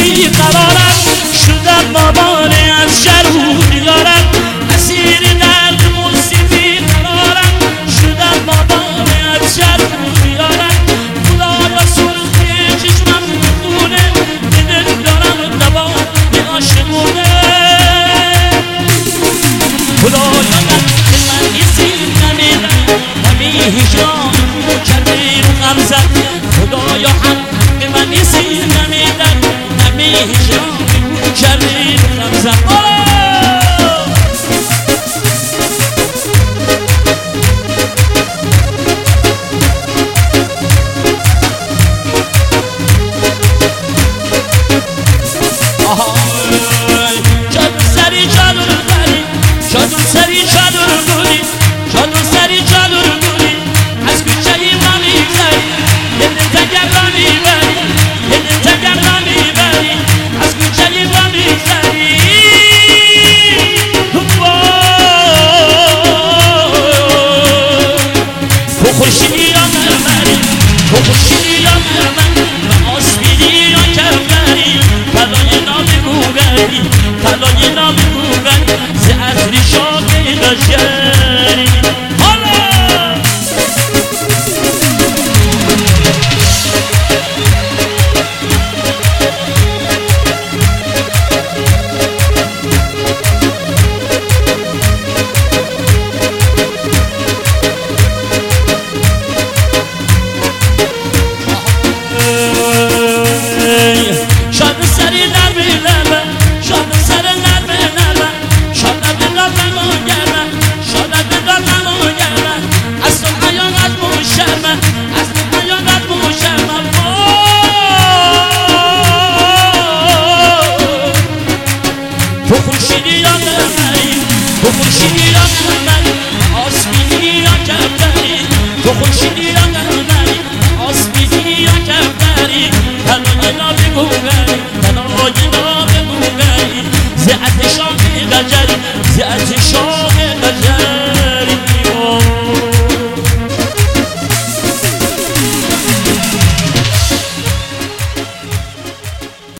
بیقرارم شدم بابانه از شر و بیارم اسیر درد موسیقی قرارم شدم بابانه از شر و بیارم خدایا سرخی چشمم خونه به دل دارم دوام عاشقونه خدایا من کسی نمیدم همه هجران کرده رو غمزت خدایا حق من کسی نمیدم همه هجران کرده رو غمزت طلای نام بودن ز عطری شاقی قشنگی زعت شام